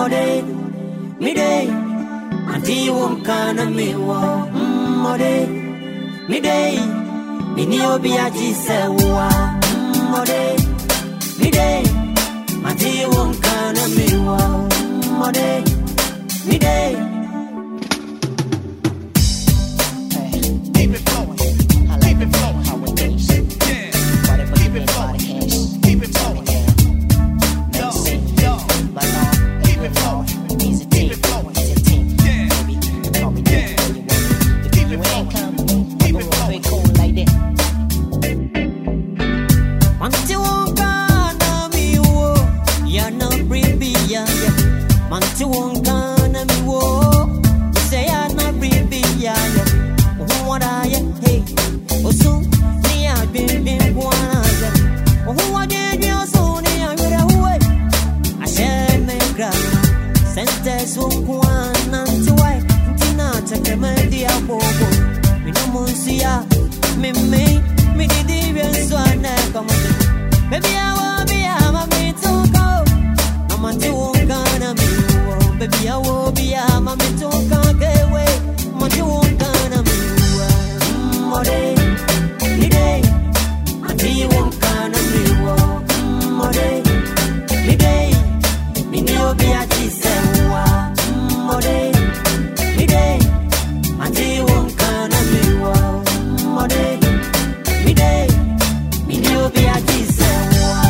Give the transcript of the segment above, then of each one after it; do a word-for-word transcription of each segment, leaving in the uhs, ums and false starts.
Mode, midday, Auntie won't can a me war. Mode, midday, Minio Biaji Sewa. Mode, midday, Auntie won't can a me war. Mode, midday. Keep it flowing, I like it flowing, how it goes. Yeah, whatever keep it flowing, keep it flowing. Yo, yo, keep it flowing, keep it flowing. Yeah, call me yeah, keep it flowing, keep it flowing, cool like that. Once you won't can me wo, you're not baby ya. Once you won't can me wo, you say I'm not baby ya. What are you? Hey, oh so me I been been one. Oh what did you so near me away? I shall make grab. Sentes won't go on until I Tina take a media bobo. Me no musia, me me, me did even so I never come. Baby I will be a mammy to go. No man to won't gonna me. Baby I will be a mammy to go get away. Man to won't gonna me. Mode, midday, Auntie won't can a me war. Mode, midday, Minio Biaji Sewa. Mode, midday, Auntie won't can a me war. Mode, midday, Minio Biaji Sewa.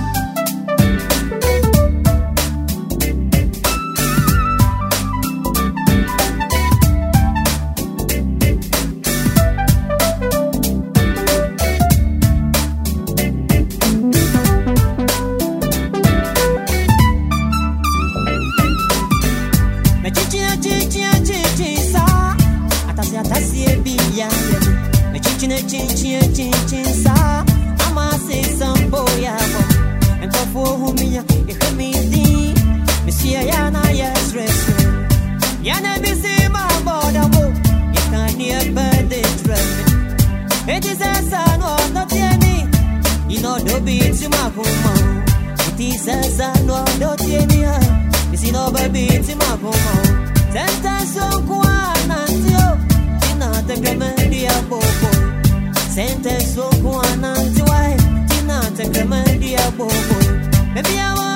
Me chichi chichi chichi sa, atasi atasi ebiya. Me chichi chichi chichi sa, ama se sambo ya bo. Ento fo humia, e khemidi. Me sia ya na ya stress. Ya na bisi ma boda bo, e kani e bade stress. It is a son of the tieni, you know do be to my home. It is a son of the tieni. Is no baby to my home. Sentence so quan antio, Tina the Gremendia Bobo. Sentence so quan antio, Tina the Gremendia Bobo. Maybe I